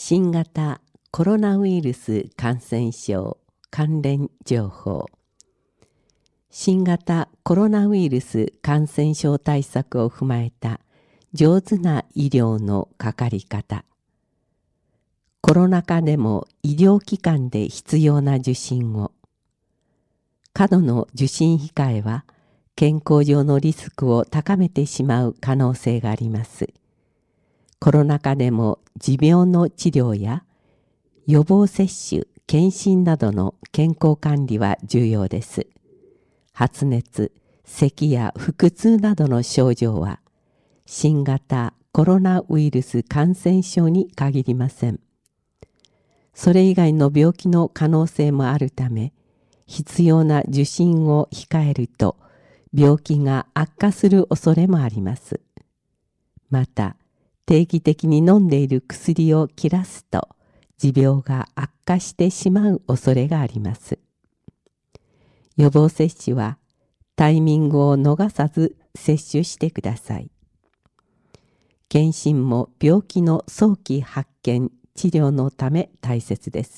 新型コロナウイルス感染症関連情報。新型コロナウイルス感染症対策を踏まえた上手な医療のかかり方。コロナ禍でも医療機関で必要な受診を。過度の受診控えは健康上のリスクを高めてしまう可能性があります。コロナ禍でも持病の治療や予防接種、検診などの健康管理は重要です。発熱、咳や腹痛などの症状は新型コロナウイルス感染症に限りません。それ以外の病気の可能性もあるため、必要な受診を控えると病気が悪化する恐れもあります。また、定期的に飲んでいる薬を切らすと持病が悪化してしまう恐れがあります。予防接種はタイミングを逃さず接種してください。検診も病気の早期発見・治療のため大切です。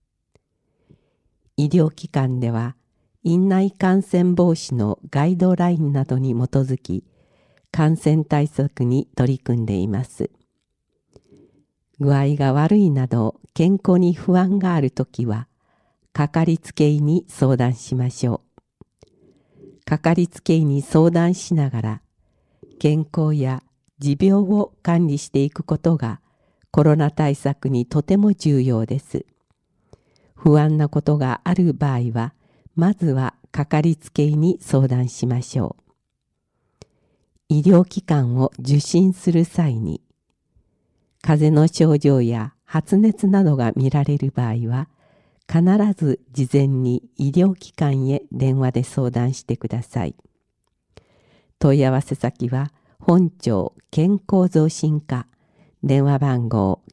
医療機関では院内感染防止のガイドラインなどに基づき感染対策に取り組んでいます。具合が悪いなど健康に不安があるときは、かかりつけ医に相談しましょう。かかりつけ医に相談しながら、健康や持病を管理していくことがコロナ対策にとても重要です。不安なことがある場合は、まずはかかりつけ医に相談しましょう。医療機関を受診する際に、風邪の症状や発熱などが見られる場合は、必ず事前に医療機関へ電話で相談してください。問い合わせ先は本庁健康増進課、電話番号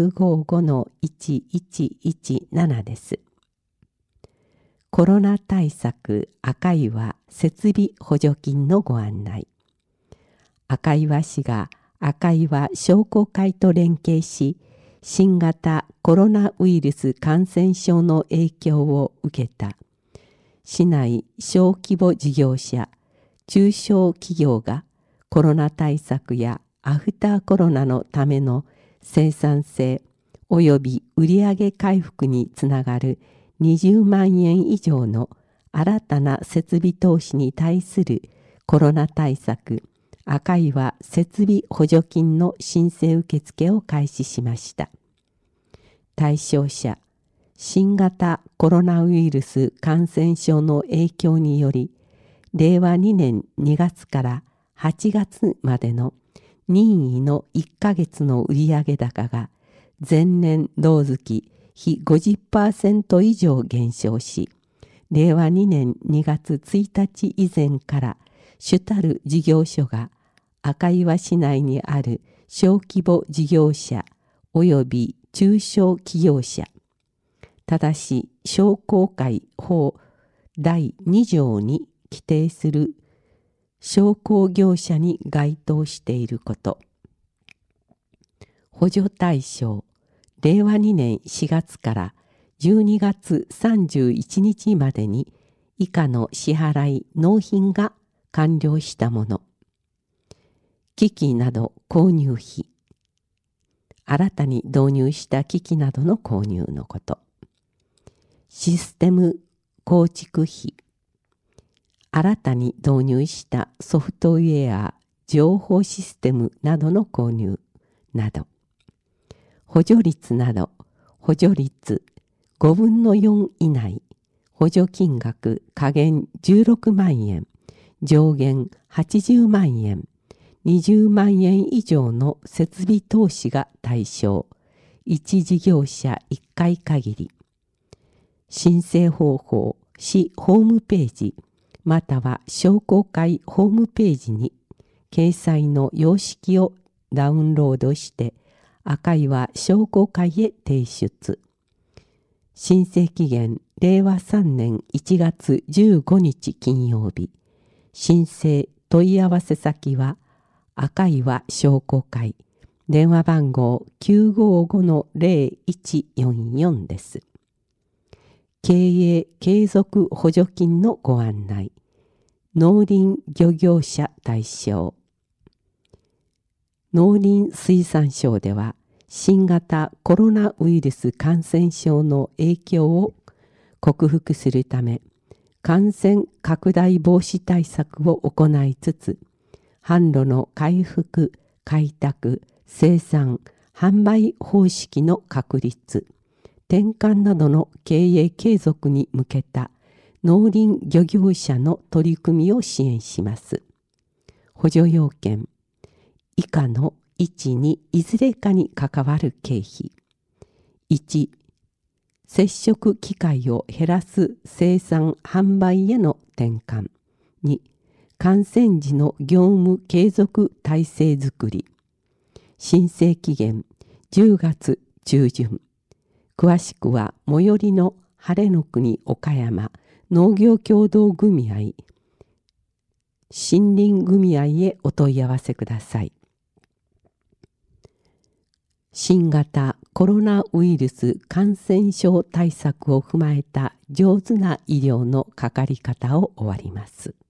955-1117 です。コロナ対策赤岩設備補助金のご案内。赤岩市が赤岩商工会と連携し、新型コロナウイルス感染症の影響を受けた市内小規模事業者、中小企業がコロナ対策やアフターコロナのための生産性及び売上回復につながる20万円以上の新たな設備投資に対するコロナ対策赤岩設備補助金の申請受付を開始しました。対象者、新型コロナウイルス感染症の影響により、令和2年2月から8月までの任意の1ヶ月の売上高が前年同月比 50% 以上減少し、令和2年2月1日以前から主たる事業所が赤岩市内にある小規模事業者及び中小企業者、ただし商工会法第2条に規定する商工業者に該当していること。補助対象、令和2年4月から12月31日までに以下の支払い納品が完了したもの。機器など購入費。新たに導入した機器などの購入のこと。システム構築費。新たに導入したソフトウェア、情報システムなどの購入など。補助率など、補助率5分の4以内、補助金額下限16万円、上限80万円、20万円以上の設備投資が対象、1事業者1回限り。申請方法、市ホームページ、または商工会ホームページに掲載の様式をダウンロードして赤岩商工会へ提出。申請期限令和3年1月15日金曜日。申請問い合わせ先は赤岩商工会電話番号 955-0144 です。経営継続補助金のご案内。農林漁業者対象。農林水産省では、新型コロナウイルス感染症の影響を克服するため、感染拡大防止対策を行いつつ、販路の回復、開拓、生産、販売方式の確立、転換などの経営継続に向けた農林漁業者の取り組みを支援します。補助要件、以下の1にいずれかに関わる経費。1、接触機会を減らす生産販売への転換。2、感染時の業務継続体制づくり。申請期限10月中旬。詳しくは最寄りの晴れの国岡山農業協同組合、森林組合へお問い合わせください。新型コロナウイルス感染症対策を踏まえた上手な医療のかかり方を終わります。